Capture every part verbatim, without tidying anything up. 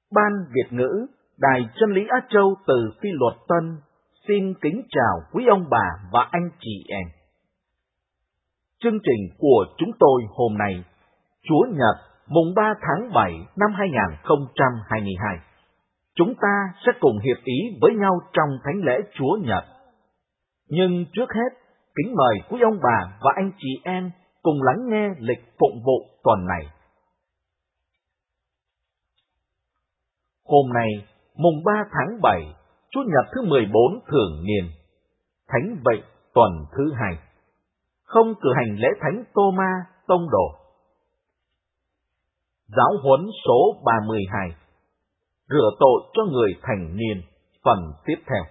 Ban Việt ngữ, Đài Chân lý Á Châu từ Phi Luật Tân xin kính chào quý ông bà và anh chị em. Chương trình của chúng tôi hôm nay, Chúa Nhật, mùng ba tháng bảy năm hai nghìn không trăm hai mươi hai. Chúng ta sẽ cùng hiệp ý với nhau trong thánh lễ Chúa Nhật. Nhưng trước hết, kính mời quý ông bà và anh chị em cùng lắng nghe lịch phụng vụ tuần này. Hôm nay, mùng ba tháng bảy, Chủ nhật thứ mười bốn thường niên, Thánh Vịnh tuần thứ hai. Không cử hành lễ Thánh Tô-ma Tông Đồ. Giáo huấn số ba mươi hai. Rửa tội cho người thành niên, phần tiếp theo.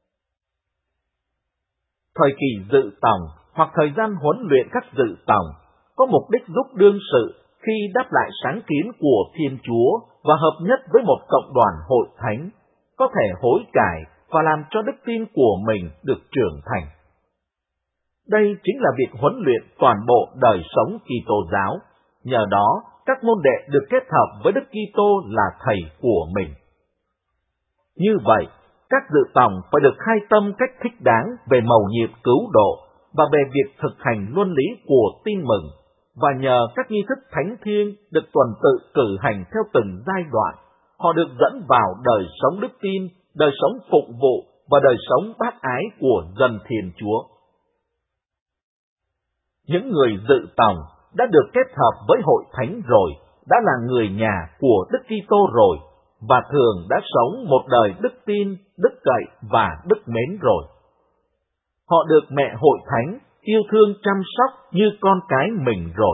Thời kỳ dự tòng hoặc thời gian huấn luyện các dự tòng có mục đích giúp đương sự khi đáp lại sáng kiến của Thiên Chúa và hợp nhất với một cộng đoàn hội thánh, có thể hối cải và làm cho đức tin của mình được trưởng thành. Đây chính là việc huấn luyện toàn bộ đời sống Kitô giáo, nhờ đó các môn đệ được kết hợp với Đức Kitô là thầy của mình. Như vậy, các dự tòng phải được khai tâm cách thích đáng về mầu nhiệm cứu độ và về việc thực hành luân lý của tin mừng, và nhờ các nghi thức thánh thiêng được tuần tự cử hành theo từng giai đoạn, họ được dẫn vào đời sống đức tin, đời sống phụng vụ và đời sống bác ái của dân Thiên Chúa. Những người dự tòng đã được kết hợp với hội thánh rồi, đã là người nhà của Đức Kitô rồi, và thường đã sống một đời đức tin, đức cậy và đức mến rồi. Họ được mẹ hội thánh yêu thương chăm sóc như con cái mình rồi.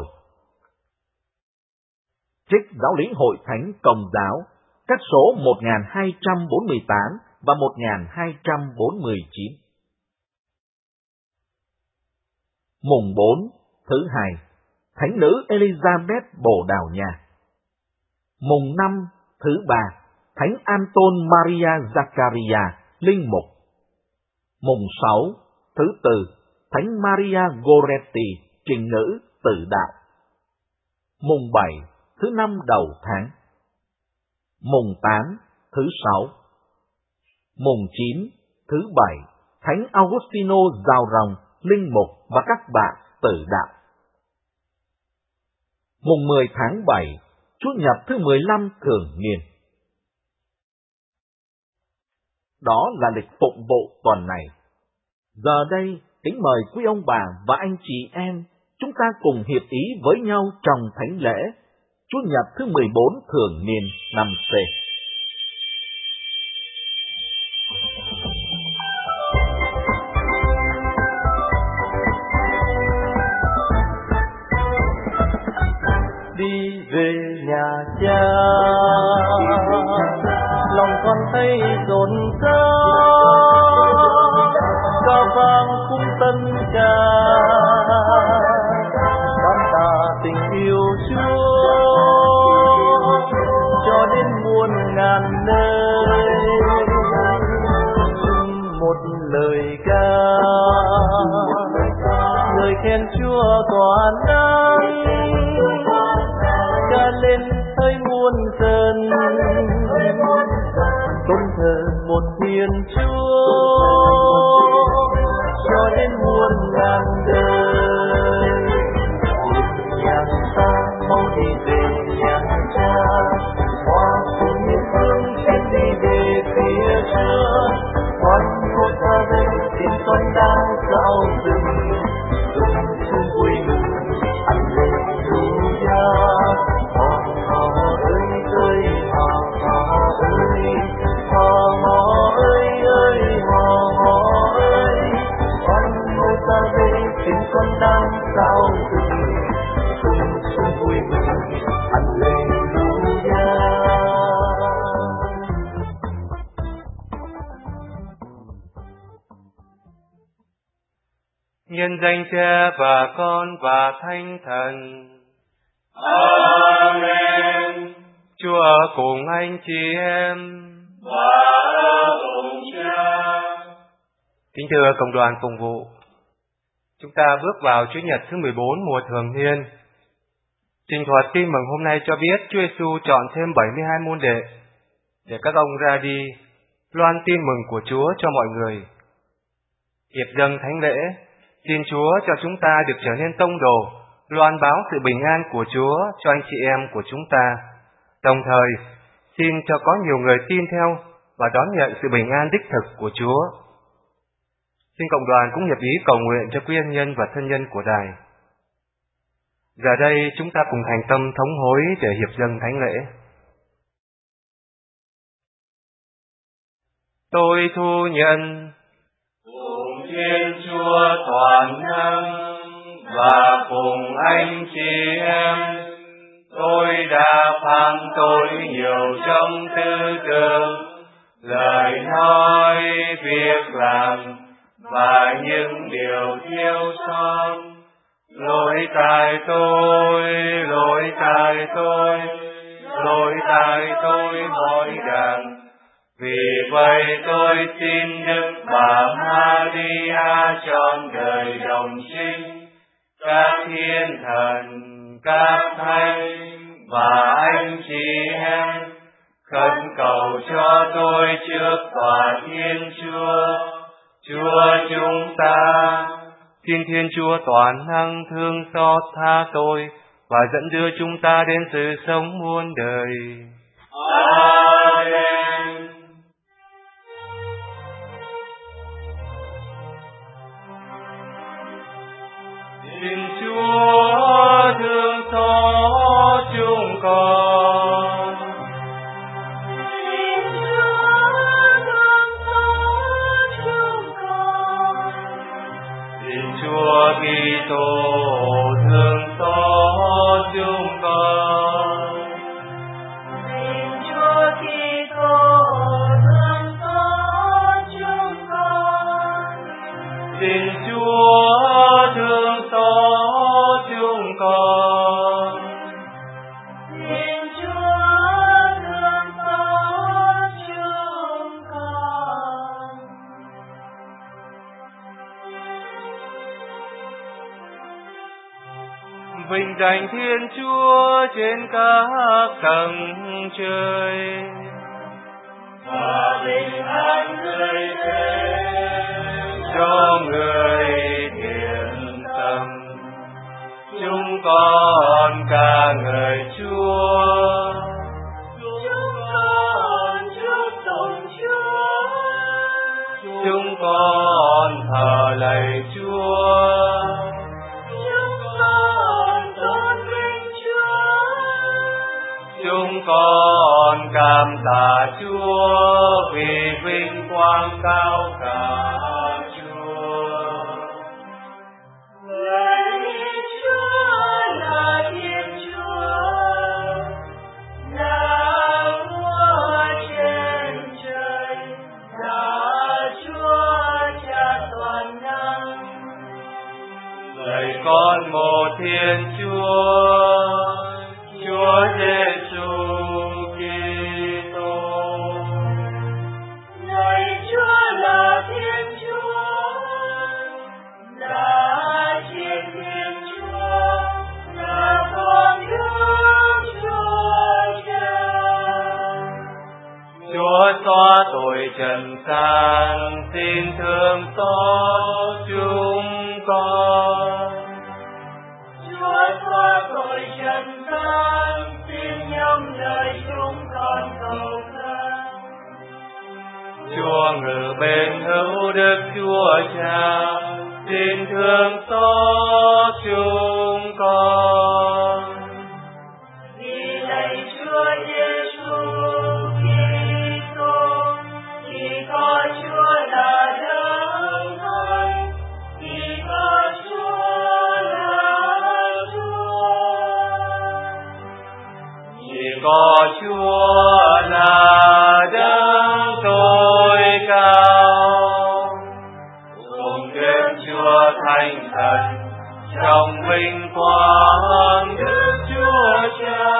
Trích Giáo lý Hội Thánh Công giáo, các số một nghìn hai trăm bốn mươi tám và một nghìn hai trăm bốn mươi chín. Mùng bốn, thứ hai, Thánh nữ Elizabeth Bồ Đào Nha. Mùng năm, thứ ba, Thánh Anton Maria Zaccaria, linh mục. Mùng sáu, thứ tư, Thánh Maria Goretti, trinh nữ, tử đạo. Mùng bảy, thứ năm đầu tháng. Mùng tám, thứ sáu. Mùng chín, thứ bảy, Thánh Augustino Giao Rồng, linh mục và các bạn tử đạo. Mùng mười tháng bảy, Chủ nhật thứ mười lăm thường niên. Đó là lịch phụng vụ tuần này. Giờ đây, kính mời quý ông bà và anh chị em, chúng ta cùng hiệp ý với nhau trong thánh lễ Chủ nhật thứ mười bốn thường niên năm C. Đi về nhà cha, lòng con thấy rộn rã, ca vang khung tân ca, ban tà tình yêu Chúa cho đến muôn ngàn nơi. Một lời ca, lời khen Chúa tỏa nắng, ca lên thấy muôn dân, tôn thờ một Thiên Chúa cho đến muôn ngàn đời. Nhà ta mau đi về nhà cha, hoa cùng những phương trên đi về phía trước. Con một ta đây trên con đang dạo rừng, tung chung vui mừng ăn lên ru ya. Hò hò ơi ơi hò hò ơi, hò hò ơi ơi hò hò ơi. Con một ta đây trên con đang dạo rừng, tung chung vui mừng ăn lên ru ya. Nhân danh Cha và Con và Thánh Thần. Amen. Chúa ở cùng anh chị em và ở cùng Cha. Kính thưa cộng đoàn phụng vụ, chúng ta bước vào Chủ nhật thứ mười bốn mùa thường niên. Trình thuật tin mừng hôm nay cho biết Chúa Giêsu chọn thêm bảy mươi hai môn đệ để các ông ra đi, loan tin mừng của Chúa cho mọi người. Hiệp dâng thánh lễ, xin Chúa cho chúng ta được trở nên tông đồ, loan báo sự bình an của Chúa cho anh chị em của chúng ta. Đồng thời, xin cho có nhiều người tin theo và đón nhận sự bình an đích thực của Chúa. Xin cộng đoàn cũng hiệp ý cầu nguyện cho quý ân nhân và thân nhân của đài. Giờ đây chúng ta cùng thành tâm thống hối để hiệp dâng thánh lễ. Tôi thu nhận cùng Thiên Chúa toàn năng và cùng anh chị em, tôi đã phạm tội nhiều trong tư tưởng, lời nói, việc làm và những điều thiếu sót. Lỗi tại tôi, lỗi tại tôi, lỗi tại tôi mỗi đàn. Vì vậy tôi xin Đức Bà Maria trọn đời đồng trinh, các thiên thần, các thánh và anh chị em khẩn cầu cho tôi trước tòa Thiên Chúa, Chúa chúng ta. Xin Thiên Chúa toàn năng thương xót tha tôi và dẫn đưa chúng ta đến sự sống muôn đời. Amen. Xin Chúa thương xót chúng con. Xin Chúa thương xót chúng con. Xin Chúa Kitô thương xót chúng con. Xin Chúa Kitô thương xót chúng con. Xin Chúa thương xót chúng con. Xin Chúa thương xót chúng con. Vinh danh Thiên Chúa trên các tầng trời. Và bình an người thế Cho người thiện tâm, chúng con ca ngợi Chúa. Chúng con chúc tụng Chúa. Chúng con thờ lạy Chúa. Chúng con tôn vinh Chúa. Chúng con cảm tạ Chúa vì vinh quang cao cả Chúa. Lạy Chúa là Thiên Chúa, là vua trên trời, là Chúa Cha toàn năng. Lạy con một Thiên Chúa, Chúa Giêsu Kitô. Lạy Chúa là Thiên Chúa, là Thiên Thiên Chúa, là con Đức Chúa Cha. Chúa xóa tội trần gian, xin thương xót chúng con. Chúa xóa tội trần gian, xin nhâm lời chúng con cầu khẩn. Chúa ngự bên hữu Đức Chúa Cha, xin thương xót chúng con. Vì lạy Chúa Giêsu Kitô, chỉ có Chúa là đấng thánh, chỉ có Chúa là Chúa. Chỉ có Chúa là đấng tối cao, cùng Đức Chúa Thánh Thần trong vinh quang Đức Chúa Cha.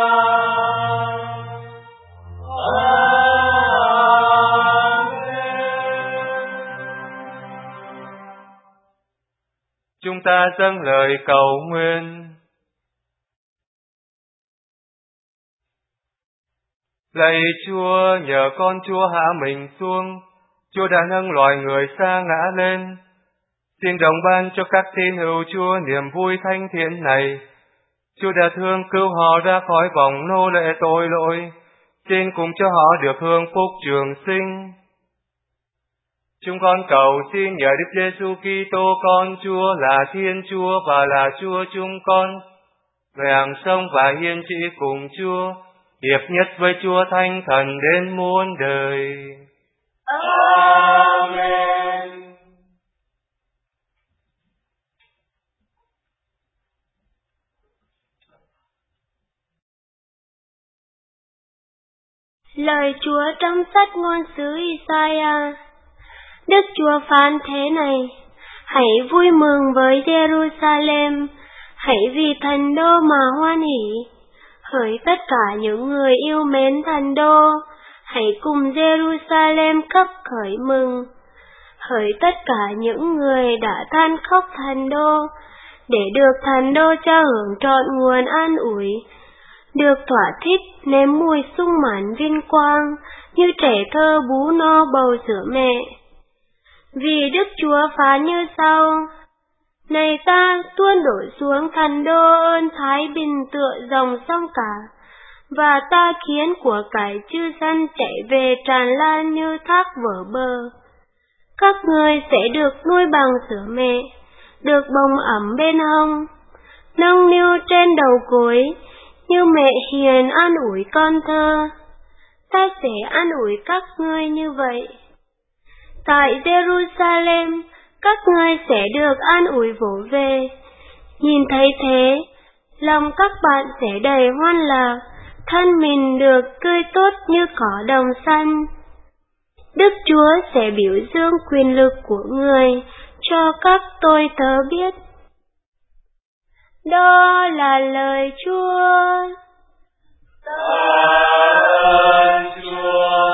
Amen. Chúng ta dâng lời cầu nguyện. Lạy Chúa, nhờ con Chúa hạ mình xuống, Chúa đã nâng loài người sa ngã lên. Xin đồng ban cho các tín hữu Chúa niềm vui thánh thiện này. Chúa đã thương cứu họ ra khỏi vòng nô lệ tội lỗi. Xin cùng cho họ được hưởng phúc trường sinh. Chúng con cầu xin nhờ Đức Giêsu Kitô con Chúa là Thiên Chúa và là Chúa chúng con, người hàng sống và hiên trị cùng Chúa, hiệp nhất với Chúa Thánh Thần đến muôn đời. Amen. Lời Chúa trong sách ngôn sứ Isaiah. Đức Chúa phán thế này: Hãy vui mừng với Jerusalem, hãy vì thành đô mà hoan hỉ. Hỡi tất cả những người yêu mến thành đô, hãy cùng Jerusalem khấp khởi mừng. Hỡi tất cả những người đã than khóc thành đô, để được thành đô cho hưởng trọn nguồn an ủi, được thỏa thích nếm mùi sung mãn vinh quang, như trẻ thơ bú no bầu sữa mẹ. Vì Đức Chúa phán như sau: Này ta tuôn đổ xuống thành đô ơn thái bình tựa dòng sông cả, và ta khiến của cải chư săn chạy về tràn lan như thác vỡ bờ. Các ngươi sẽ được nuôi bằng sữa mẹ, được bồng ẩm bên hông, nâng niu trên đầu gối, như mẹ hiền an ủi con thơ. Ta sẽ an ủi các ngươi như vậy. Tại Jerusalem, các ngươi sẽ được an ủi vỗ về. Nhìn thấy thế, lòng các bạn sẽ đầy hoan lạc, thân mình được tươi tốt như cỏ đồng xanh. Đức Chúa sẽ biểu dương quyền lực của người cho các tôi tớ biết. Đó là lời Chúa. Tạ ơn Chúa.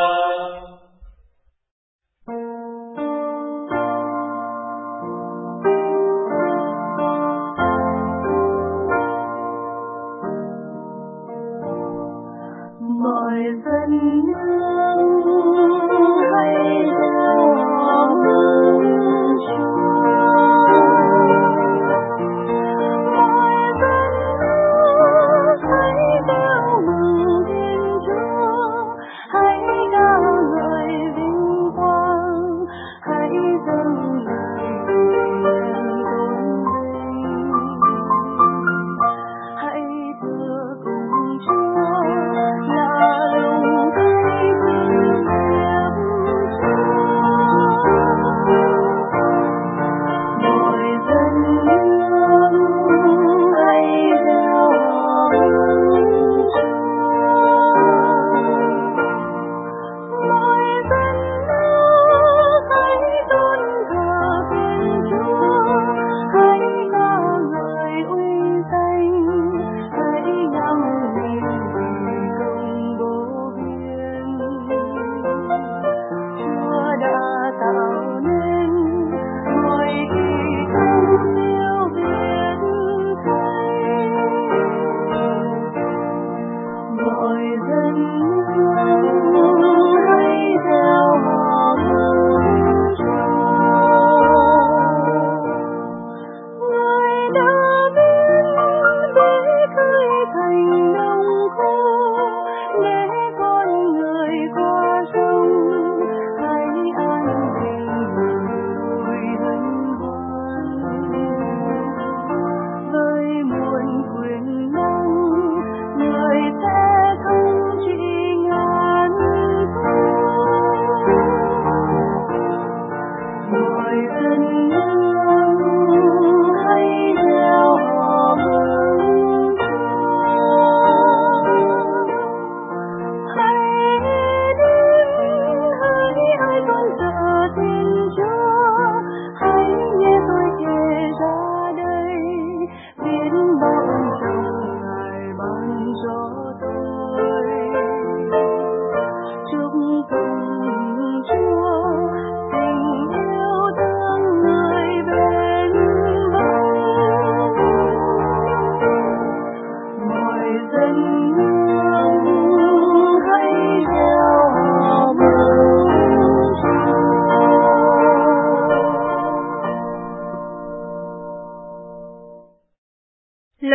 Mọi dân nước hãy reo hò mừng Chúa. Mọi dân nước hãy reo mừng Thiên Chúa, hãy ca ngợi vinh quang, hãy dâng lời nguyện tôn vinh. Hãy thưa cùng Chúa là lòng thấy vinh hiệp Chúa.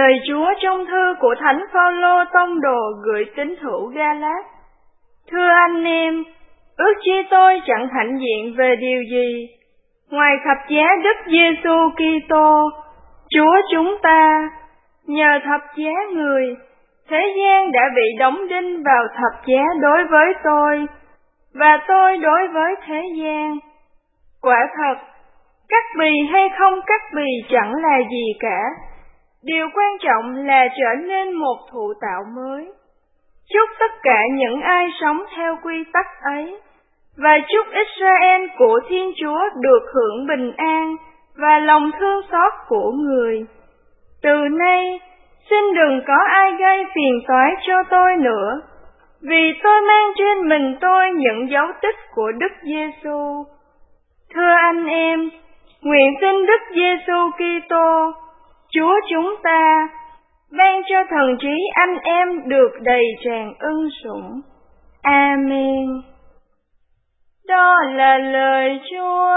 lời Chúa trong thư của Thánh Phaolô tông đồ gửi tín hữu Ga-lát. Thưa anh em, ước chi tôi chẳng hãnh diện về điều gì, ngoài thập giá Đức Giêsu Kitô, Chúa chúng ta. Nhờ thập giá Người, thế gian đã bị đóng đinh vào thập giá đối với tôi, và tôi đối với thế gian. Quả thật, cắt bì hay không cắt bì chẳng là gì cả. Điều quan trọng là trở nên một thụ tạo mới. Chúc tất cả những ai sống theo quy tắc ấy, và chúc Israel của Thiên Chúa được hưởng bình an và lòng thương xót của Người. Từ nay, xin đừng có ai gây phiền toái cho tôi nữa, vì tôi mang trên mình tôi những dấu tích của Đức Giêsu. Thưa anh em, nguyện xin Đức Giêsu Kitô, Chúa chúng ta, ban cho thần trí anh em được đầy tràn ân sủng. Amen. Đó là lời Chúa.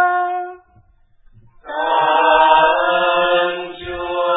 Tạ ơn Chúa.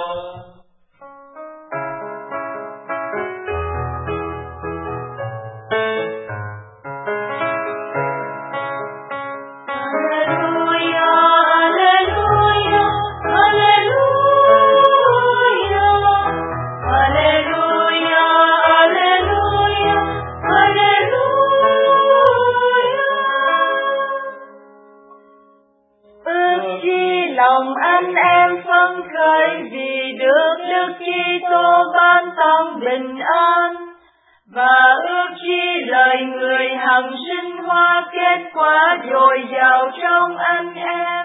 Lòng anh em phấn khởi vì được Đức Kitô ban tặng bình an, và ước chi lời Người hằng sinh hoa kết quả dồi dào trong anh em.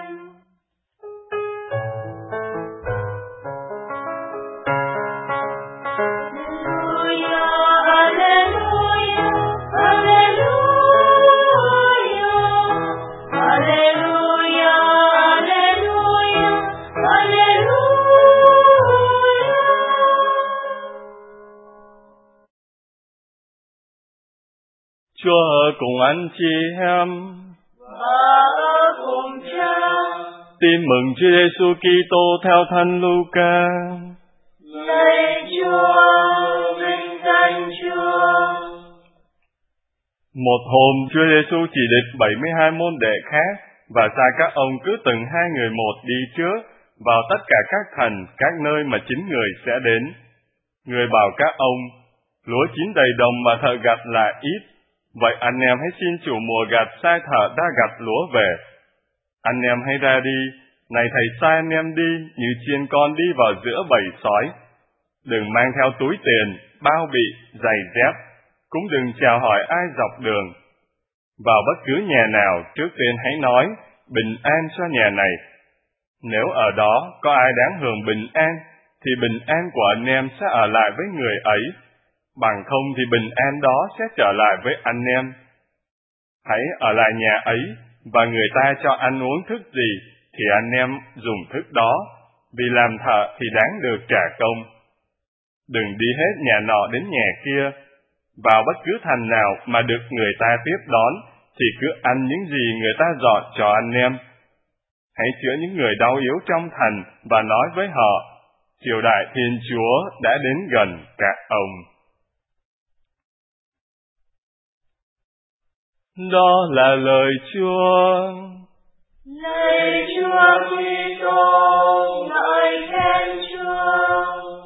Chúa ở cùng anh chị em và ở cùng Cha. Tin mừng Chúa Giêsu Kitô theo Thánh Luca. Lạy Chúa, vinh danh Chúa. Một hôm, Chúa Giêsu chỉ định bảy mươi hai môn đệ khác và sai các ông cứ từng hai người một đi trước vào tất cả các thành, các nơi mà chính Người sẽ đến. Người bảo các ông: lúa chín đầy đồng mà thợ gặt lại ít. Vậy anh em hãy xin chủ mùa gặt sai thợ đã gặt lúa về. Anh em hãy ra đi, này thầy sai anh em đi như chiên con đi vào giữa bầy sói. Đừng mang theo túi tiền, bao bị, giày dép, cũng đừng chào hỏi ai dọc đường. Vào bất cứ nhà nào, trước tiên hãy nói, bình an cho nhà này. Nếu ở đó có ai đáng hưởng bình an, thì bình an của anh em sẽ ở lại với người ấy. Bằng không thì bình an đó sẽ trở lại với anh em. Hãy ở lại nhà ấy, và người ta cho ăn uống thức gì, thì anh em dùng thức đó, vì làm thợ thì đáng được trả công. Đừng đi hết nhà nọ đến nhà kia. Vào bất cứ thành nào mà được người ta tiếp đón, thì cứ ăn những gì người ta dọn cho anh em. Hãy chữa những người đau yếu trong thành, và nói với họ, triều đại Thiên Chúa đã đến gần các ông. Đó là lời Chúa. Lạy Chúa Kitô, ngợi khen Chúa.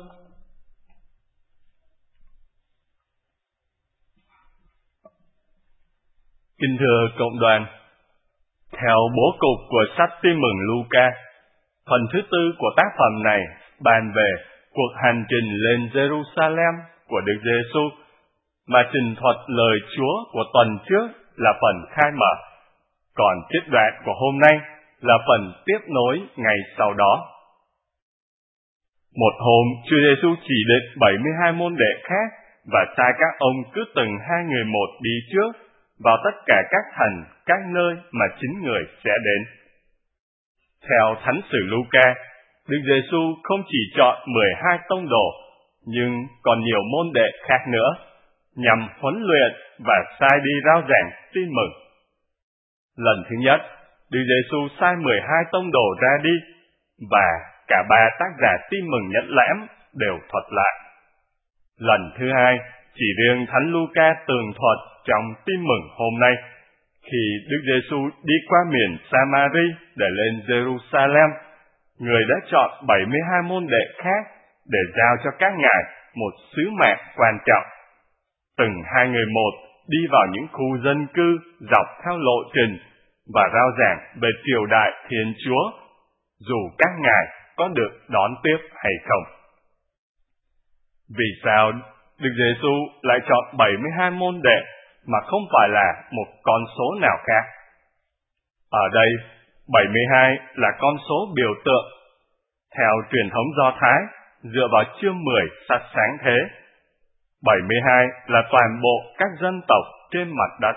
Kính thưa cộng đoàn, theo bố cục của sách Tin mừng Luca, phần thứ tư của tác phẩm này bàn về cuộc hành trình lên Jerusalem của Đức Giêsu, mà trình thuật lời Chúa của tuần trước là phần khai mở, còn trích đoạn của hôm nay là phần tiếp nối ngày sau đó. Một hôm, Chúa Giêsu chỉ định bảy mươi hai môn đệ khác và sai các ông cứ từng hai người một đi trước vào tất cả các thành, các nơi mà chính Người sẽ đến. Theo Thánh sử Luca, Đức Giêsu không chỉ chọn mười hai tông đồ, nhưng còn nhiều môn đệ khác nữa, nhằm huấn luyện và sai đi rao giảng tin mừng. Lần thứ nhất, Đức Giêsu sai mười hai tông đồ ra đi, và cả ba tác giả tin mừng nhẫn lãm đều thuật lại. Lần thứ hai, chỉ riêng Thánh Luca tường thuật trong Tin mừng hôm nay, khi Đức Giêsu đi qua miền Samari để lên Jerusalem, Người đã chọn bảy mươi hai môn đệ khác để giao cho các ngài một sứ mạng quan trọng. Từng hai người một đi vào những khu dân cư dọc theo lộ trình và rao giảng về triều đại Thiên Chúa, dù các ngài có được đón tiếp hay không. Vì sao Đức Giêsu lại chọn bảy mươi hai môn đệ mà không phải là một con số nào khác? Ở đây, bảy mươi hai là con số biểu tượng. Theo truyền thống Do Thái, dựa vào chương mười sắc sáng thế, bảy mươi hai là toàn bộ các dân tộc trên mặt đất.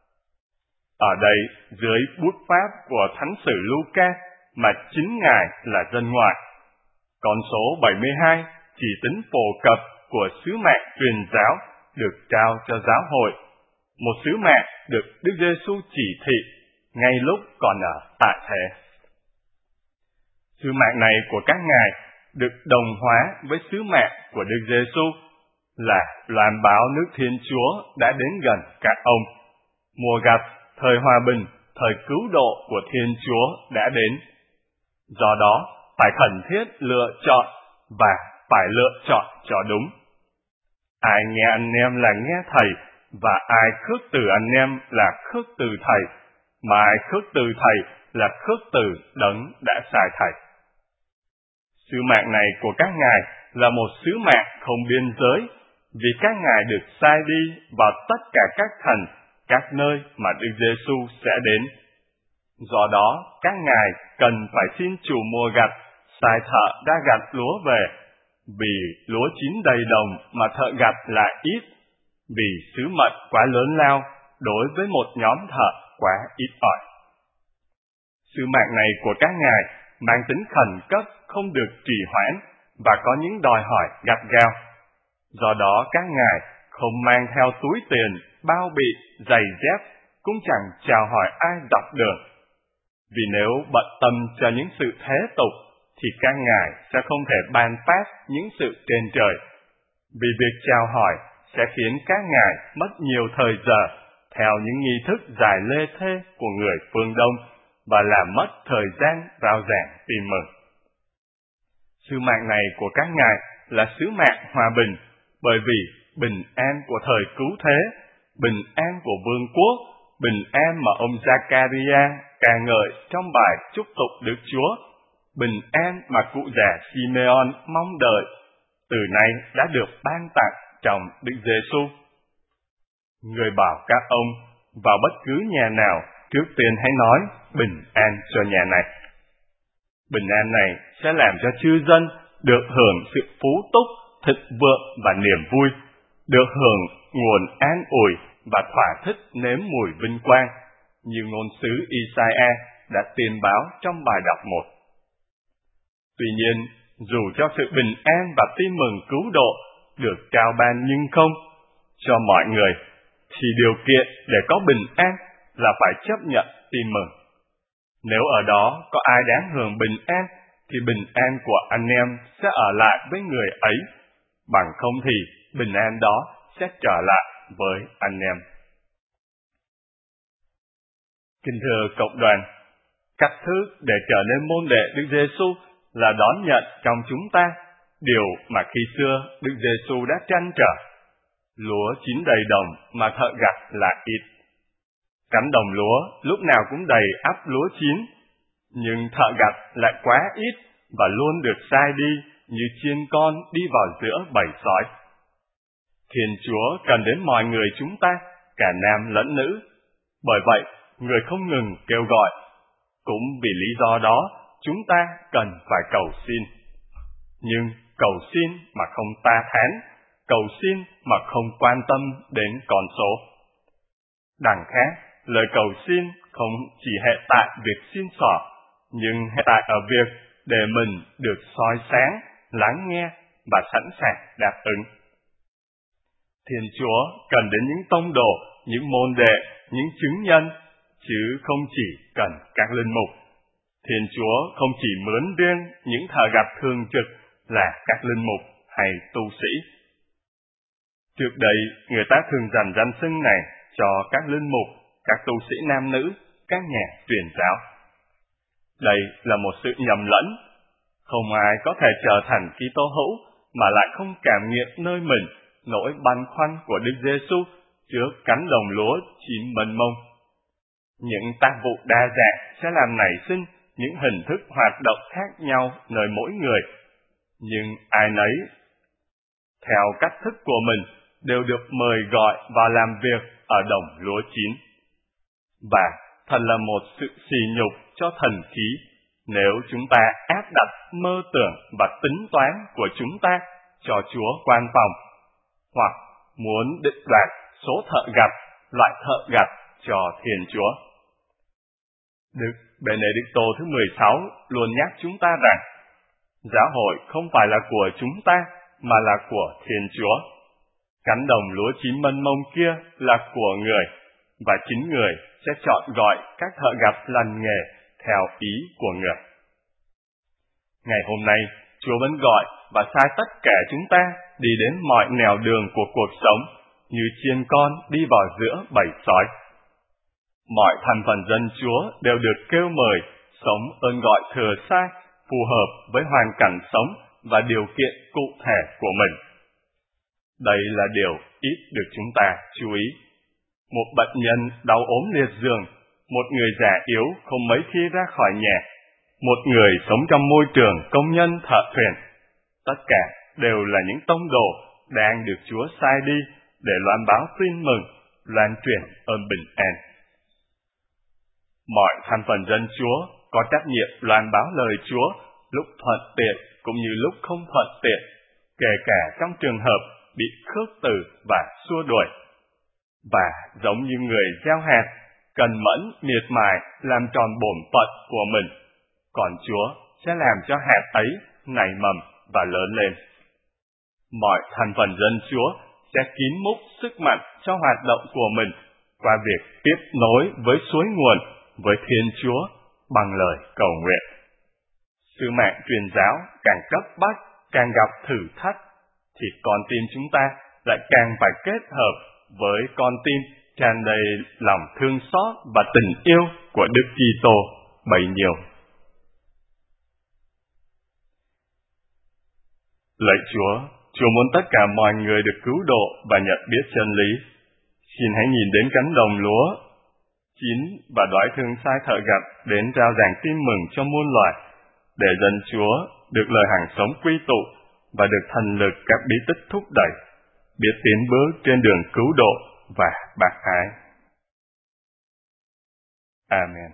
Ở đây, dưới bút pháp của Thánh sử Luca mà chính ngài là dân ngoại, con số bảy mươi hai chỉ tính phổ cập của sứ mạng truyền giáo được trao cho giáo hội, một sứ mạng được Đức Giêsu chỉ thị ngay lúc còn ở tại thế. Sứ mạng này của các ngài được đồng hóa với sứ mạng của Đức Giêsu là loan báo nước Thiên Chúa đã đến gần các ông. Mùa gặp, thời hòa bình, thời cứu độ của Thiên Chúa đã đến. Do đó, phải khẩn thiết lựa chọn và phải lựa chọn cho đúng. Ai nghe anh em là nghe thầy, và ai khước từ anh em là khước từ thầy, mà ai khước từ thầy là khước từ đấng đã sai thầy. Sứ mạng này của các ngài là một sứ mạng không biên giới, vì các ngài được sai đi vào tất cả các thành, các nơi mà Đức Giêsu sẽ đến. Do đó, các ngài cần phải xin chủ mùa gặt sai thợ đã gặt lúa về, vì lúa chín đầy đồng mà thợ gặt lại ít, vì sứ mệnh quá lớn lao đối với một nhóm thợ quá ít ỏi. Sứ mạng này của các ngài mang tính khẩn cấp, không được trì hoãn và có những đòi hỏi gắt gao. Do đó các ngài không mang theo túi tiền, bao bì, giày dép, cũng chẳng chào hỏi ai dọc đường. Vì nếu bận tâm cho những sự thế tục, thì các ngài sẽ không thể ban phát những sự trên trời. Vì việc chào hỏi sẽ khiến các ngài mất nhiều thời giờ theo những nghi thức dài lê thê của người phương Đông và làm mất thời gian rao giảng tin mừng. Sứ mạng này của các ngài là sứ mạng hòa bình, bởi vì bình an của thời cứu thế, bình an của vương quốc, bình an mà ông Zachariah ca ngợi trong bài chúc tụng Đức Chúa, bình an mà cụ già Simeon mong đợi, từ nay đã được ban tặng trong Đức Giêsu. Người bảo các ông vào bất cứ nhà nào, trước tiên hãy nói bình an cho nhà này. Bình an này sẽ làm cho chư dân được hưởng sự phú túc, thịnh vượng và niềm vui, được hưởng nguồn an ủi và thỏa thích nếm mùi vinh quang, như ngôn sứ Isaiah đã tiên báo trong bài đọc một. Tuy nhiên, dù cho sự bình an và tin mừng cứu độ được trao ban nhưng không cho mọi người, thì điều kiện để có bình an là phải chấp nhận tin mừng. Nếu ở đó có ai đáng hưởng bình an, thì bình an của anh em sẽ ở lại với người ấy, bằng không thì bình an đó sẽ trở lại với anh em. Kính thưa cộng đoàn, cách thức để trở nên môn đệ Đức Giêsu là đón nhận trong chúng ta điều mà khi xưa Đức Giêsu đã trăn trở: lúa chín đầy đồng mà thợ gặt là ít. Cánh đồng lúa lúc nào cũng đầy ắp lúa chín, nhưng thợ gặt lại quá ít và luôn được sai đi như chiên con đi vào giữa bầy sói. Thiên Chúa cần đến mọi người chúng ta, cả nam lẫn nữ. Bởi vậy, người không ngừng kêu gọi. Cũng vì lý do đó, chúng ta cần phải cầu xin. Nhưng cầu xin mà không ta thán, cầu xin mà không quan tâm đến con số. Đằng khác, lời cầu xin không chỉ hệ tại việc xin xỏ, nhưng hệ tại ở việc để mình được soi sáng, lắng nghe và sẵn sàng đáp ứng. Thiên Chúa cần đến những tông đồ, những môn đệ, những chứng nhân, chứ không chỉ cần các linh mục. Thiên Chúa không chỉ mướn riêng những thợ gặt thường trực là các linh mục hay tu sĩ. Trước đây, người ta thường dành danh xưng này cho các linh mục, các tu sĩ nam nữ, các nhà truyền giáo. Đây là một sự nhầm lẫn. Không ai có thể trở thành Kitô hữu mà lại không cảm nghiệm nơi mình nỗi băn khoăn của Đức Giêsu trước cánh đồng lúa chín mênh mông. Những tác vụ đa dạng sẽ làm nảy sinh những hình thức hoạt động khác nhau nơi mỗi người, nhưng ai nấy theo cách thức của mình đều được mời gọi vào làm việc ở đồng lúa chín. Và thật là một sự sỉ nhục cho thần khí nếu chúng ta áp đặt mơ tưởng và tính toán của chúng ta cho Chúa quan phòng, hoặc muốn định đoạt số thợ gặt, loại thợ gặt cho Thiên Chúa. Đức Benedicto thứ mười sáu luôn nhắc chúng ta rằng giáo hội không phải là của chúng ta mà là của Thiên Chúa. Cánh đồng lúa chín mênh mông kia là của người, và chính người sẽ chọn gọi các thợ gặt lành nghề theo ý của người. Ngày hôm nay, Chúa vẫn gọi và sai tất cả chúng ta đi đến mọi nẻo đường của cuộc sống, như chiên con đi vào giữa bầy sói. Mọi thành phần dân Chúa đều được kêu mời sống ơn gọi thừa sai, phù hợp với hoàn cảnh sống và điều kiện cụ thể của mình. Đây là điều ít được chúng ta chú ý. Một bệnh nhân đau ốm liệt giường, một người già yếu không mấy khi ra khỏi nhà, một người sống trong môi trường công nhân thợ thuyền, tất cả đều là những tông đồ đang được Chúa sai đi để loan báo tin mừng, loan truyền ơn bình an. Mọi thành phần dân Chúa có trách nhiệm loan báo lời Chúa lúc thuận tiện cũng như lúc không thuận tiện, kể cả trong trường hợp bị khước từ và xua đuổi. Và giống như người gieo hạt, cần mẫn miệt mài làm tròn bổn phận của mình, còn Chúa sẽ làm cho hạt ấy nảy mầm và lớn lên. Mọi thành phần dân Chúa sẽ kín múc sức mạnh cho hoạt động của mình qua việc tiếp nối với suối nguồn, với Thiên Chúa bằng lời cầu nguyện. Sứ mạng truyền giáo càng cấp bách, càng gặp thử thách, thì con tim chúng ta lại càng phải kết hợp với con tim tràn đầy lòng thương xót và tình yêu của Đức Kitô bấy nhiêu. Lạy Chúa, Chúa muốn tất cả mọi người được cứu độ và nhận biết chân lý. Xin hãy nhìn đến cánh đồng lúa chín và đoái thương sai thợ gặt đến rao giảng tin mừng cho muôn loài, để dân Chúa được lời hàng sống quy tụ và được thần lực các bí tích thúc đẩy, biết tiến bước trên đường cứu độ và bác ái. Amen.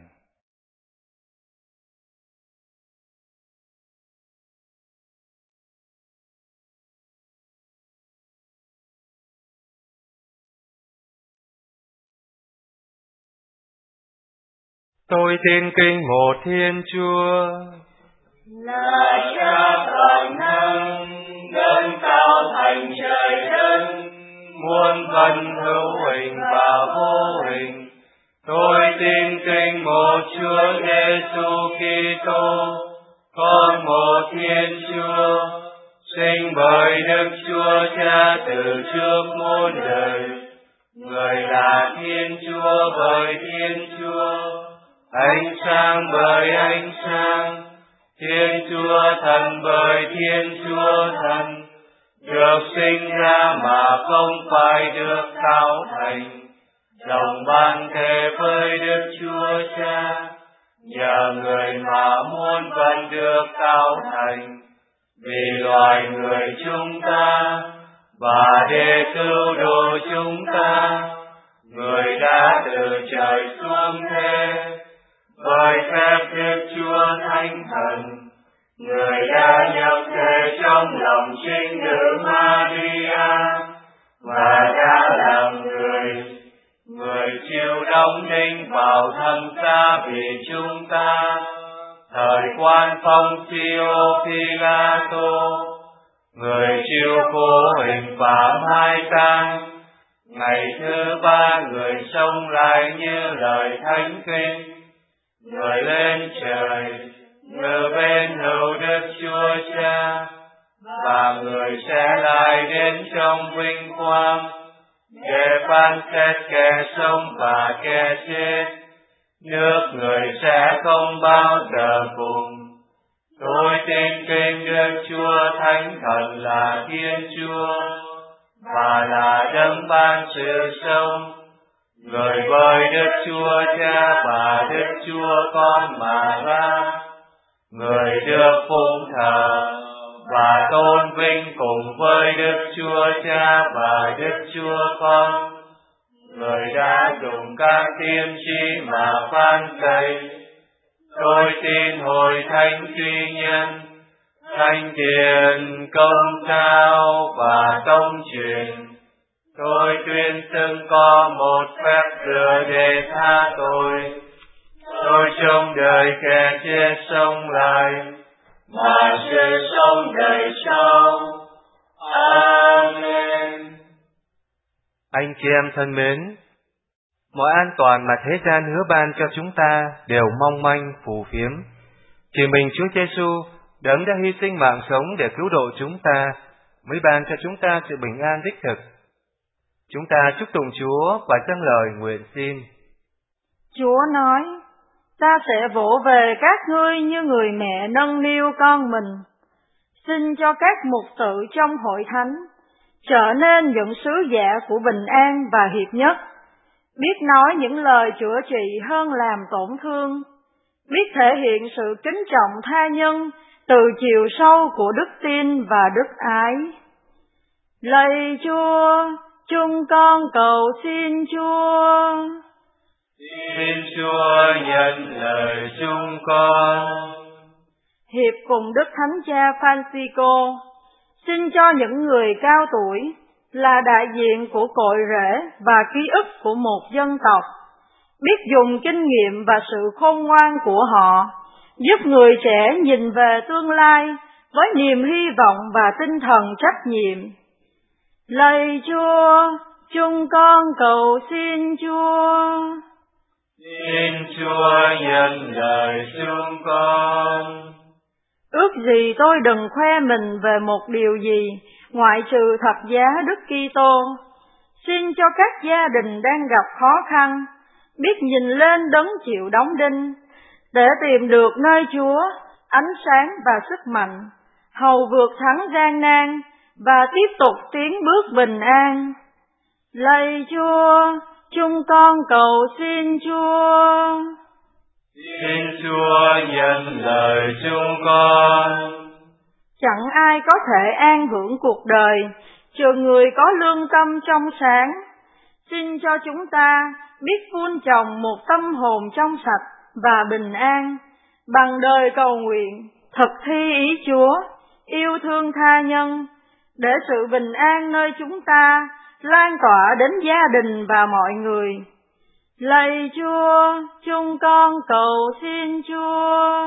Tôi tin kinh một Thiên Chúa, là Cha toàn năng, nâng cao thành trời đất, muôn phần hữu hình và vô hình. Tôi tin kinh một Chúa Giêsu Kitô, con một Thiên Chúa, sinh bởi Đức Chúa Cha từ trước muôn đời. Người là Thiên Chúa bởi Thiên Chúa, ánh sáng bởi ánh sáng, Thiên Chúa Thần bởi Thiên Chúa Thần, được sinh ra mà không phải được tạo thành, đồng ban thể với Đức Chúa Cha, nhờ người mà muôn vật được tạo thành, vì loài người chúng ta, và để cứu độ chúng ta, người đã từ trời xuống thế, bởi phép Đức Chúa Thánh Thần, người đã nhập thể trong lòng trinh nữ Maria, và đã làm người, người chịu đóng đinh vào thập giá vì chúng ta, thời quan Phong Siêu Phi-la-tô, người chịu khổ hình phạt hai tang, ngày thứ ba người sống lại như lời thánh kinh, người lên trời, ngự bên hữu Đức Chúa Cha, và người sẽ lại đến trong vinh quang để phán xét kẻ sống và kẻ chết. Nước người sẽ không bao giờ cùng. Tôi tin kính Đức Chúa Thánh Thần là Thiên Chúa và là đấng ban sự sống, người với Đức Chúa Cha và Đức Chúa Con mà ra, người được phụng thờ và tôn vinh cùng với Đức Chúa Cha và Đức Chúa Con, người đã dùng các tiên tri mà phán cậy. Tôi tin hội thánh duy nhân, thánh thiện, công cao và tông truyền. Tôi tuyên xưng có một phép rửa để tha tội. Tôi trông đợi kẻ chết sống lại, mà sự sống đời sau. Amen. Anh chị em thân mến, mọi an toàn mà thế gian hứa ban cho chúng ta đều mong manh, phù phiếm. Chỉ mình Chúa Giêsu, đấng đã hy sinh mạng sống để cứu độ chúng ta, mới ban cho chúng ta sự bình an đích thực. Chúng ta chúc tụng Chúa và dâng lời nguyện xin. Chúa nói, ta sẽ vỗ về các ngươi như người mẹ nâng niu con mình. Xin cho các mục sự trong hội thánh trở nên những sứ giả của bình an và hiệp nhất, biết nói những lời chữa trị hơn làm tổn thương, biết thể hiện sự kính trọng tha nhân từ chiều sâu của đức tin và đức ái. Lạy Chúa, chúng con cầu xin Chúa. Xin Chúa nhận lời chúng con. Hiệp cùng Đức Thánh Cha Francisco, xin cho những người cao tuổi là đại diện của cội rễ và ký ức của một dân tộc, biết dùng kinh nghiệm và sự khôn ngoan của họ, giúp người trẻ nhìn về tương lai với niềm hy vọng và tinh thần trách nhiệm. Lạy Chúa, chúng con cầu xin Chúa. Xin Chúa nhận lời chúng con. Ước gì tôi đừng khoe mình về một điều gì ngoại trừ thập giá Đức Kitô. Xin cho các gia đình đang gặp khó khăn biết nhìn lên đấng chịu đóng đinh, để tìm được nơi Chúa ánh sáng và sức mạnh, hầu vượt thắng gian nan và tiếp tục tiến bước bình an. Lạy Chúa, chúng con cầu xin Chúa. Xin Chúa nhận lời chúng con. Chẳng ai có thể an hưởng cuộc đời trừ người có lương tâm trong sáng. Xin cho chúng ta biết vun trồng một tâm hồn trong sạch và bình an, bằng đời cầu nguyện, thực thi ý Chúa, yêu thương tha nhân, để sự bình an nơi chúng ta lan tỏa đến gia đình và mọi người. Lạy Chúa, chúng con cầu xin Chúa.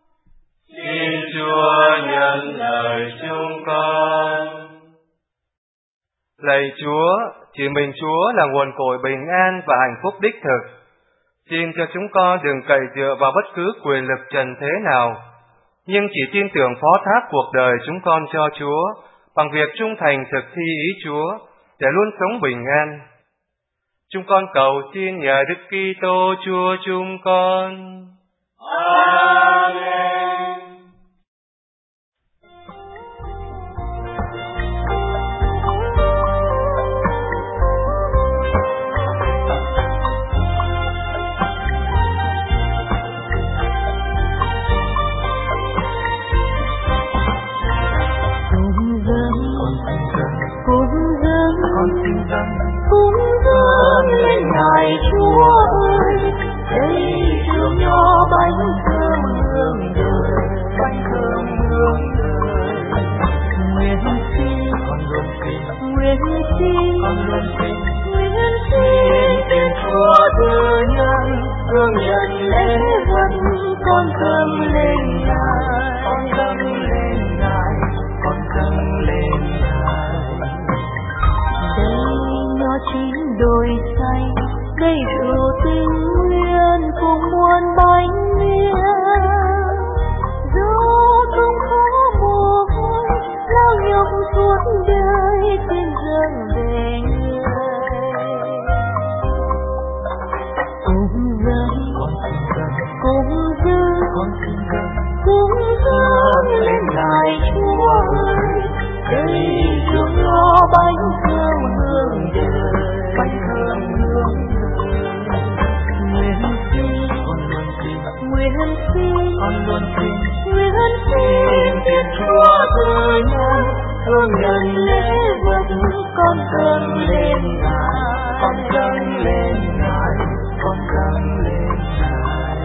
Xin Chúa nhận lời chúng con. Lạy Chúa, chỉ mình Chúa là nguồn cội bình an và hạnh phúc đích thực. Xin cho chúng con đừng cậy dựa vào bất cứ quyền lực trần thế nào, nhưng chỉ tin tưởng phó thác cuộc đời chúng con cho Chúa bằng việc trung thành thực thi ý Chúa để luôn sống bình an. Chúng con cầu xin nhờ Đức Kitô Chúa chúng con. Amen. Cúng dâng lên Ngài Chúa ơi, đây trường nhỏ bánh thơm hương đời, bánh thơm hương đời. Nguyện xin, con luôn xin, nguyện xin, con luôn xin, nguyện xin xin Chúa thứ nhân, hương nhận lễ dân, con dâng lên Ngài, con dâng lên Ngài, con dâng lên Ngài. Chín đồi xanh, đây rượu tình nguyên cùng muôn bánh miên. Dẫu không khó mồ hôi, lao suốt đời tuyên dương về người. Cùng dâng con xin dâng, cùng dâng con xin dâng, cùng dâng lên ngài Chúa ơi, đây chuông lo bánh thơm hương đời, bánh thơm hương đời. Nguyện xin con luôn xin, nguyện xin con luôn xin, nguyện xin Thiên Chúa từ nhân thương nhận lễ vật con dâng lên ngài, con dâng lên ngài, con dâng lên ngài.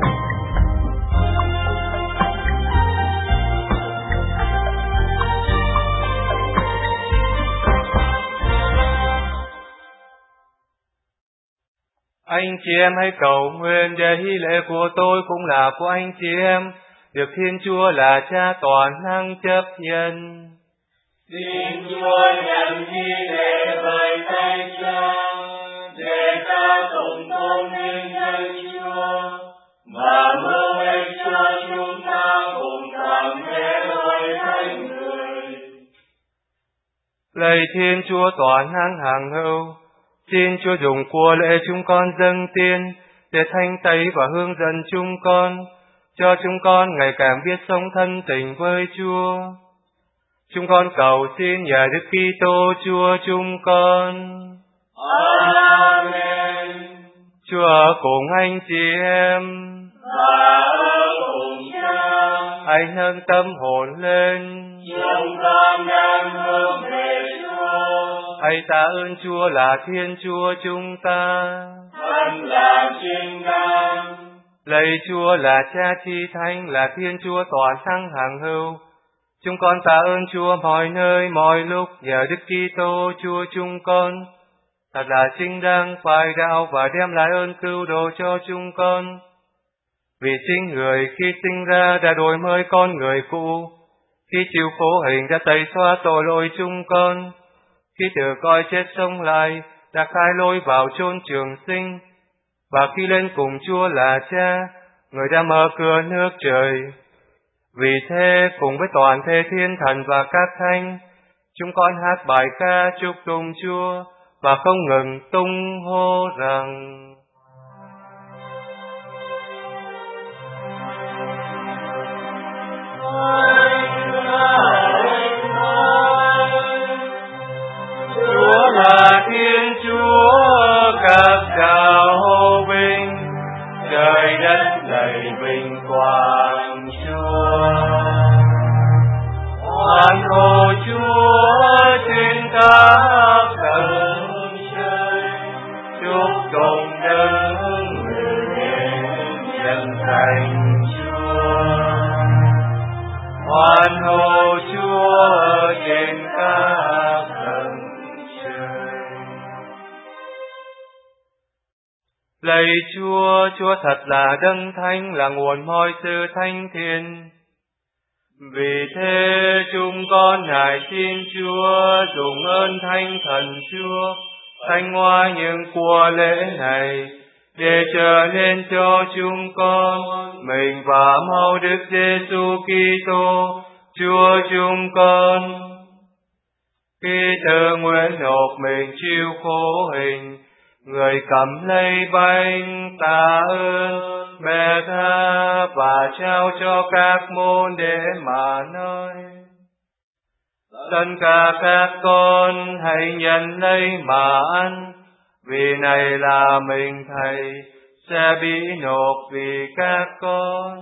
Anh chị em hãy cầu nguyện để hy lễ của tôi cũng là của anh chị em, được Thiên Chúa là Cha toàn năng chấp nhận. Xin Chúa nhận hy lễ với tay Cha, để ta cùng tôn vinh danh Chúa, và mưu ích cho chúng ta cùng toàn thể loài thánh người. Lạy Thiên Chúa toàn năng hằng hữu, xin Chúa dùng của lễ chúng con dâng tiên để thanh tẩy và hướng dẫn chúng con, cho chúng con ngày càng biết sống thân tình với Chúa. Chúng con cầu xin nhờ Đức Kitô Chúa chúng con. Amen. Chúa ở cùng anh chị em, và ở cùng Cha. hãy nâng tâm hồn lên. Chúng con đang hướng về Chúa. Hãy tạ ơn Chúa là Thiên Chúa chúng ta. Thân là chính đáng. Lạy Chúa là Cha Chi Thánh, là Thiên Chúa toàn năng hằng hữu. Chúng con tạ ơn Chúa mọi nơi mọi lúc nhờ Đức Kitô Chúa chúng con. Thật là chính đáng phải đạo và đem lại ơn cứu độ cho chúng con. Vì chính người khi sinh ra đã đổi mới con người cũ, khi chịu khổ hình đã tẩy xóa tội lỗi chúng con, khi từ cõi chết sống lại đã khai lối vào chốn trường sinh, và khi lên cùng Chúa là Cha, người đã mở cửa nước trời. Vì thế, cùng với toàn thể thiên thần và các thánh, chúng con hát bài ca chúc tụng Chúa và không ngừng tung hô rằng: Chúa là Thiên Chúa các đạo hô vinh, trời đất đầy vinh quang Chúa. Hoan hô Chúa trên các tầng trời, chúc tụng đấng nhân thành Chúa. Hoan hô Chúa trên các tầng trời. Lạy Chúa, Chúa thật là đấng thánh, là nguồn mọi sự thánh thiện. Vì thế chúng con nài xin Chúa dùng ơn Thánh Thần Chúa thanh hóa những của lễ này, để trở nên cho chúng con mình và mau Đức Giêsu Kitô Chúa chúng con. Khi tự nguyện nộp mình chịu khổ hình, người cầm lấy bánh tạ ơn, bẻ ra và trao cho các môn đệ mà nói: Tất cả các con hãy nhận lấy mà ăn, vì này là mình Thầy sẽ bị nộp vì các con.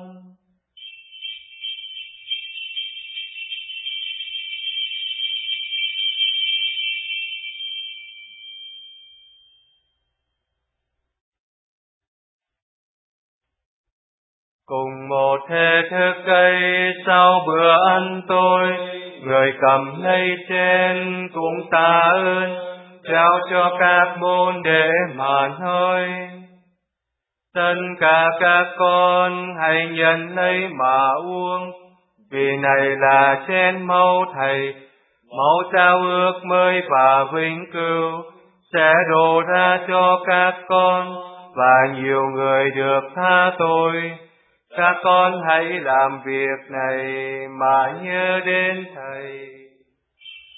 Cùng một thể thức ấy, sau bữa ăn tôi, người cầm lấy chén cũng tạ ơn, trao cho các môn đệ mà nói: Tất cả các con hãy nhận lấy mà uống, vì này là chén máu Thầy, máu giao ước mới và vĩnh cửu, sẽ đổ ra cho các con và nhiều người được tha tội. Các con hãy làm việc này mà nhớ đến Thầy.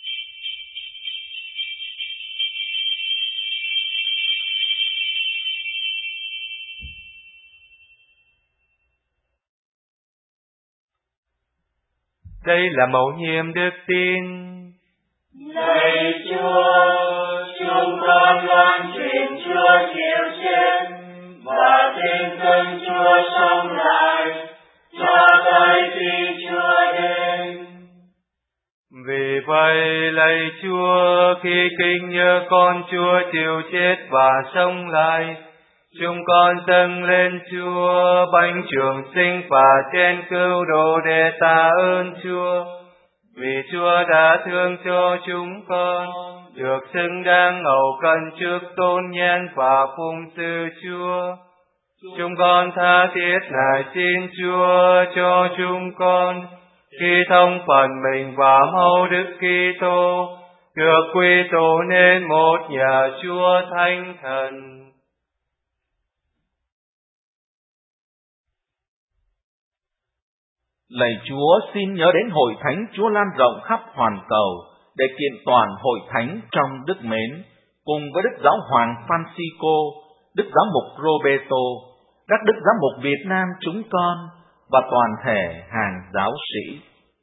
Đây là mầu nhiệm đức tin. Lạy Chúa, chúng con loan truyền Chúa chịu chết và tin dân Chúa sống lại cho tới khi Chúa đến. Vì vậy, lạy Chúa, khi kinh nhớ con Chúa chịu chết và sống lại, chúng con dâng lên Chúa bánh trường sinh và chén cứu độ để tạ ơn Chúa. Vì Chúa đã thương cho chúng con, được xứng đáng hầu cận trước tôn nhan và phụng sự Chúa. Chúng con tha thiết nài xin Chúa cho chúng con, khi thông phần mình và máu Đức Kitô, được quy tụ nên một nhà Chúa Thánh Thần. Lạy Chúa, xin nhớ đến hội thánh Chúa lan rộng khắp hoàn cầu để kiện toàn hội thánh trong đức mến, cùng với Đức Giáo hoàng Francisco, Đức Giám mục Roberto, các Đức Giám mục Việt Nam chúng con và toàn thể hàng giáo sĩ.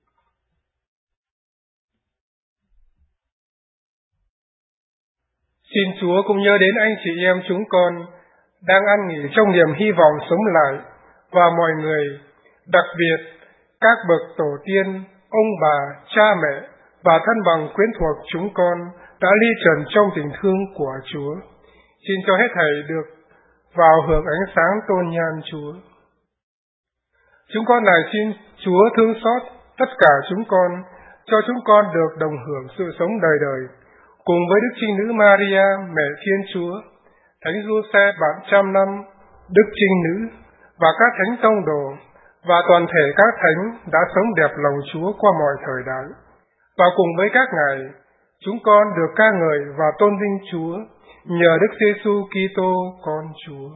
Xin Chúa cũng nhớ đến anh chị em chúng con đang an nghỉ trong niềm hy vọng sống lại, và mọi người, đặc biệt các bậc tổ tiên, ông bà, cha mẹ và thân bằng quyến thuộc chúng con đã ly trần trong tình thương của Chúa. Xin cho hết thảy được vào hưởng ánh sáng tôn nhan Chúa. Chúng con nài xin Chúa thương xót tất cả chúng con, cho chúng con được đồng hưởng sự sống đời đời, cùng với Đức Trinh Nữ Maria, Mẹ Thiên Chúa, Thánh Giuse bạn trăm năm, Đức Trinh Nữ và các thánh tông đồ, và toàn thể các thánh đã sống đẹp lòng Chúa qua mọi thời đại. Và cùng với các ngài, chúng con được ca ngợi và tôn vinh Chúa nhờ Đức Giêsu Kitô con Chúa.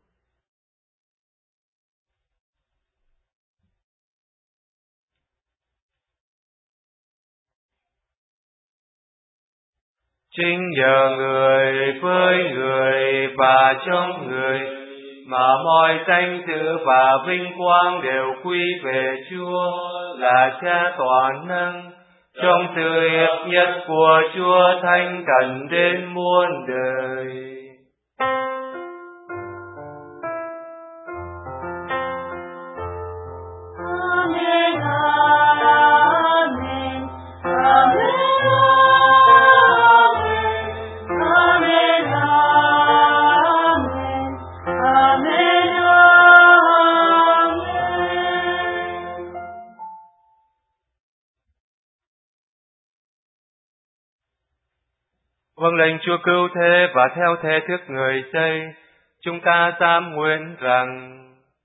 Chính nhờ người với người và trong người mà mọi danh dự và vinh quang đều quy về Chúa là Cha toàn năng, trong sự hiệp nhất của Chúa Thánh Thần đến muôn đời. Amen, amen, amen. Vâng lệnh Chúa cứu thế và theo thế thức người xây, chúng ta dám nguyện rằng: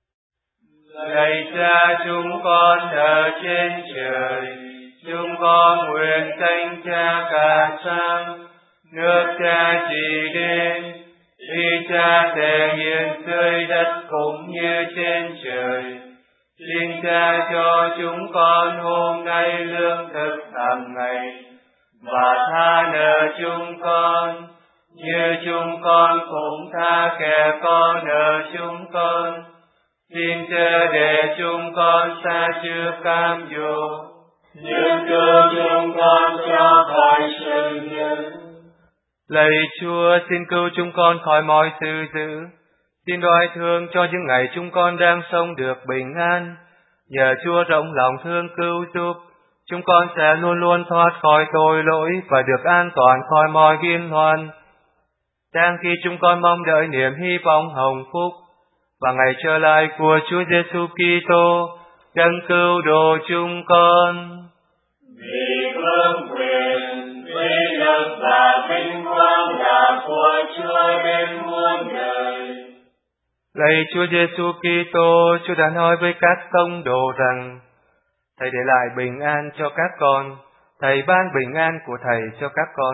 Lạy Cha chúng con ở trên trời, chúng con nguyện danh Cha cả sang, nước Cha trị đến, ý Cha thể hiện dưới đất cũng như trên trời. Xin Cha cho chúng con hôm nay lương thực hàng ngày, và tha nợ chúng con, như chúng con cũng tha kẻ có nợ chúng con. Xin chớ để chúng con sa chứa cam dỗ, nhưng cứu chúng con cho khỏi sự dữ. Lạy Chúa, xin cứu chúng con khỏi mọi sự dữ. Xin đoái thương cho những ngày chúng con đang sống được bình an. Nhờ Chúa rộng lòng thương cứu giúp, chúng con sẽ luôn luôn thoát khỏi tội lỗi và được an toàn khỏi mọi biên loạn. Đang khi chúng con mong đợi niềm hy vọng hồng phúc và ngày trở lại của Chúa Giêsu Kitô, đấng cứu độ chúng con. Vì vương quyền, vì lực và vinh quang là của Chúa đến muôn đời. Lạy Chúa Giêsu Kitô, Chúa đã nói với các tông đồ rằng: Thầy để lại bình an cho các con, Thầy ban bình an của Thầy cho các con.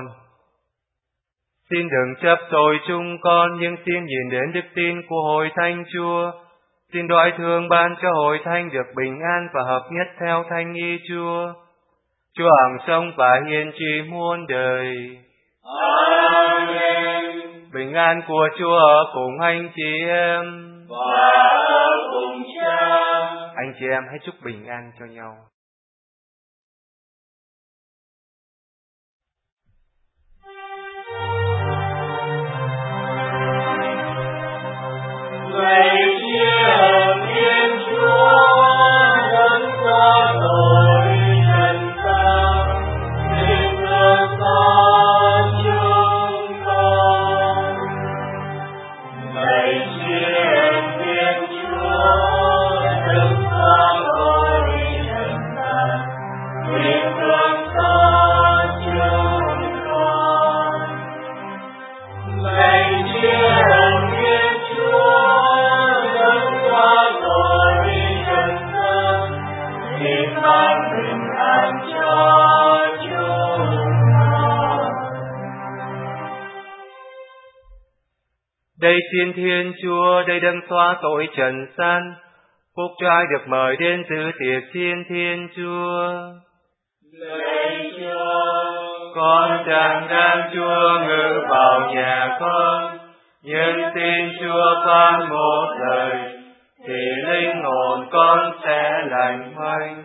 Xin đừng chấp tội chúng con, nhưng xin nhìn đến đức tin của hội thánh Chúa. Xin đoái thương ban cho hội thánh được bình an và hợp nhất theo thánh ý Chúa. Chúa hằng sống và hiền trị muôn đời. Amen. Bình an của Chúa ở cùng anh chị em. Và ở cùng Cha. Anh chị em hãy chúc bình an cho nhau. xin Thiên Chúa đây đấng xóa tội trần gian, phúc cho ai được mời đến dự tiệc xin Thiên Chúa. Lạy Chúa, Con chẳng đang Chúa ngự vào nhà con, nhưng xin Chúa phán một lời, thì linh hồn con sẽ lành mạnh.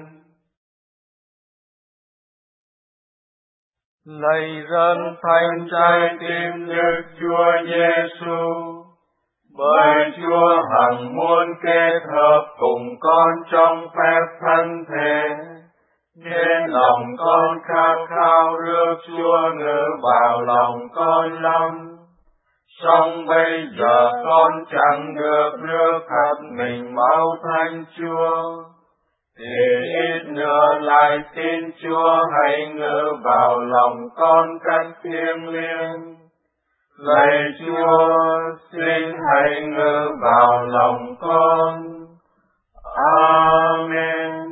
lạy dân thành trái tim Đức Chúa Giêsu, bởi Chúa hằng muốn kết hợp cùng con trong phép thân thể, nên lòng con khát khao rước Chúa ngự vào lòng con lắm. Song bây giờ con chẳng được rước khắp mình máu Thánh Chúa, thì ít nữa lại xin Chúa hãy ngự vào lòng con cách thiêng liêng. Lạy Chúa, xin hãy ngự vào lòng con. Amen.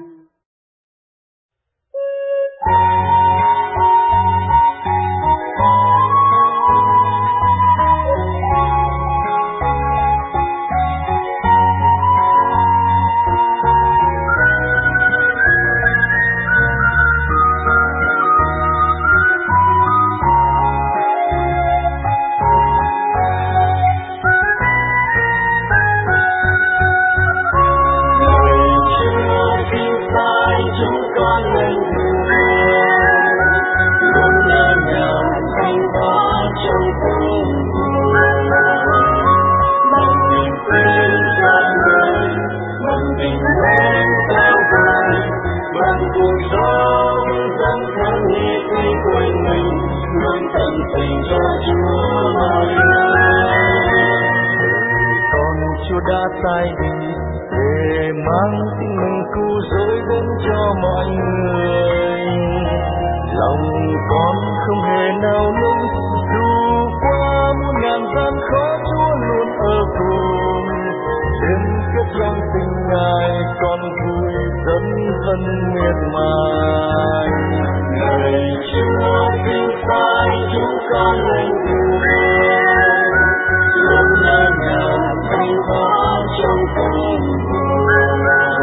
Đã sai đi để mang tin mừng cứu rỗi đến cho mọi người. Lòng con không hề nào nung, dù qua muôn ngàn gian khó Chúa luôn ở cùng. Đêm kết trong tình Ngài con vui dấn thân miệt mài. Lạy Chúa xin sai chúng con lên đường, luôn nhẹ nhàng thanh thoát trong tâm hồn.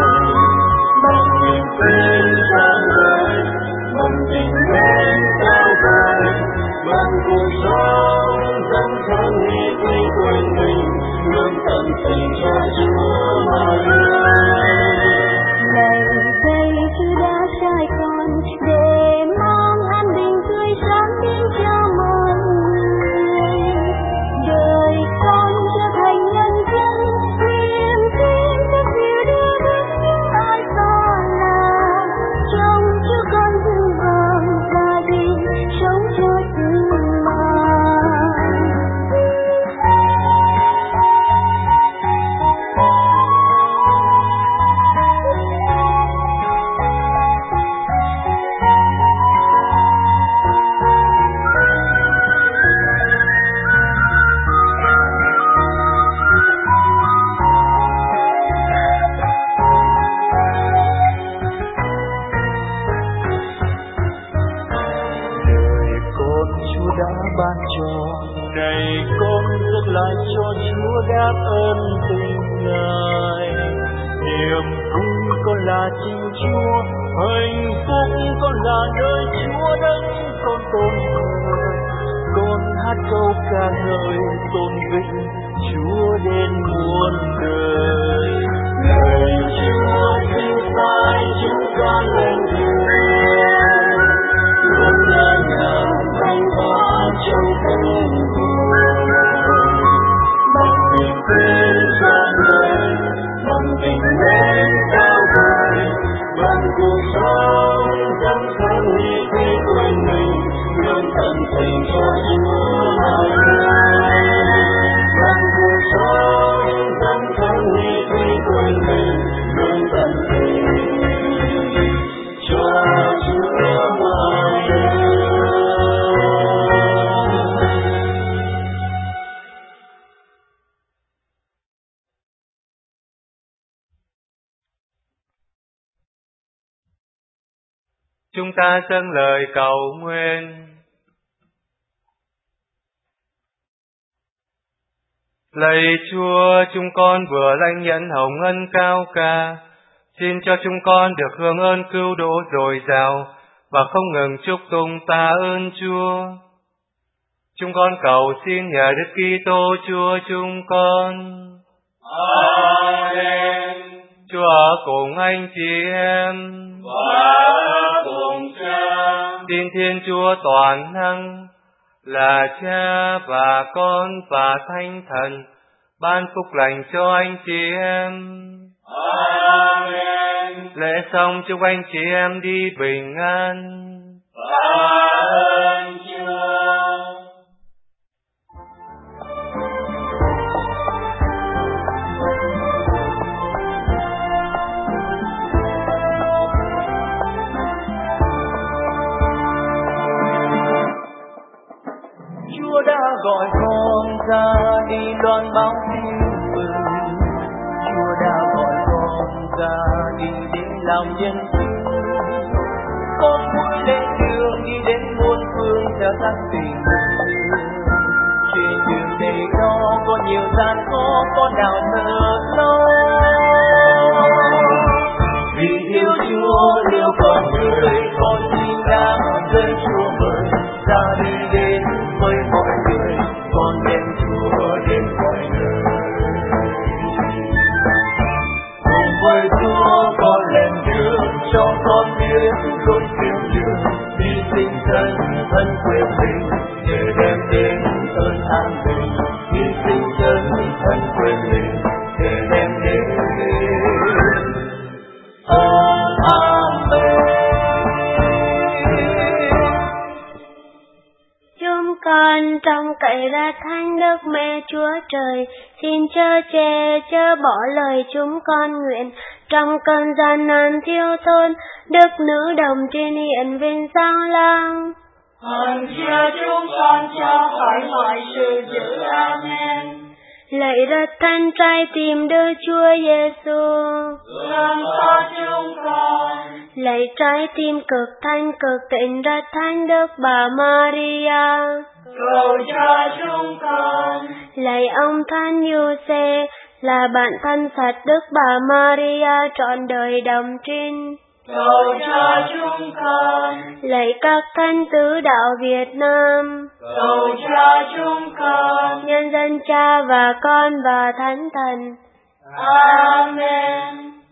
Bằng niềm tin trọn đời, bằng tình mến cao vời, bằng cuộc sống dấn thân hy sinh quên mình, luôn tận tình cho Chúa mà lên. Lạy đây Chúa đã sai con để mang an bình tươi sáng đến cho mọi người. Đời con trở thành nhân dân, niềm tin rất nhiều đưa đến những ai xa lạ. Trong Chúa con vững vàng gia đình, sống cho tương lai. Ban cho này con dâng lại cho Chúa đáp ơn tình Ngài. Niềm vui con là chính Chúa, hạnh phúc con là nơi Chúa đấng con tôn thờ. Con hát câu ca ngợi tôn vinh Chúa đến muôn đời. Lạy Chúa xin sai chúng con lên đường, luôn nhẹ nhàng thanh thoát trong tâm hồn. Bằng niềm tin trọn đời, bằng tình mến cao vời, bằng cuộc sống dấn thân hy sinh quên mình, luôn tận tình cho Chúa mà lên. Bằng cuộc sống dấn thân hy sinh quên mình, luôn tận tình cho Chúa mà lên. Chúng ta dâng lời cầu nguyện. Lạy Chúa, chúng con vừa lãnh nhận hồng ân cao ca, xin cho chúng con được hưởng ơn cứu độ dồi dào và không ngừng chúc tụng tạ ơn Chúa. Chúng con cầu xin nhờ Đức Kitô Chúa chúng con. Amen. Chúa ở cùng anh chị em và ở cùng Cha. Tin Thiên Chúa toàn năng là Cha và Con và Thánh Thần ban phúc lành cho anh chị em. Amen. Lễ xong chúc anh chị em đi bình an. Tạ ơn Chúa. Chúa đã gọi con ra đi loan báo tin mừng. Chúa đã gọi con ra đi để làm nhân chứng. Con vui lên đường đi đến muôn phương theo dắt tình thương. Trên đường đầy đó có nhiều gian khó, có nào thở lâu. Vì yêu Chúa yêu con người, con xin đã rơi Chúa mời ra đi đến với mọi người, con đem Chúa đến mọi nơi. Cùng với Chúa con lên đường, cho con biết lối tìm đường, đi sinh thân thân quên mình để đem đến ơn an bình. Đi sinh thân thân quên mình để đem đến ơn an bình. Chúng con trong cậy ra Thánh Đức Mẹ Chúa Trời, xin chớ che chớ bỏ lời chúng con nguyện. Trong cơn gian nan thiếu thốn, Đức Nữ Đồng Trinh hiện vinh sang lang. Hằng chia chúng con cho khỏi mọi sự dữ. Amen. Lạy rất thanh trái tim Đức Chúa Giêsu, thương xót chúng con. lạy trái tim cực thanh cực tịnh rất thánh Đức Bà Maria, Cầu cho chúng con. lạy ông Thánh Giuse là bạn thân thật Đức Bà Maria trọn đời đồng trinh. Cầu cho chúng con. Lạy các thánh tứ đạo Việt Nam, Cầu cho chúng con. nhân dân Cha và Con và Thánh Thần. Amen.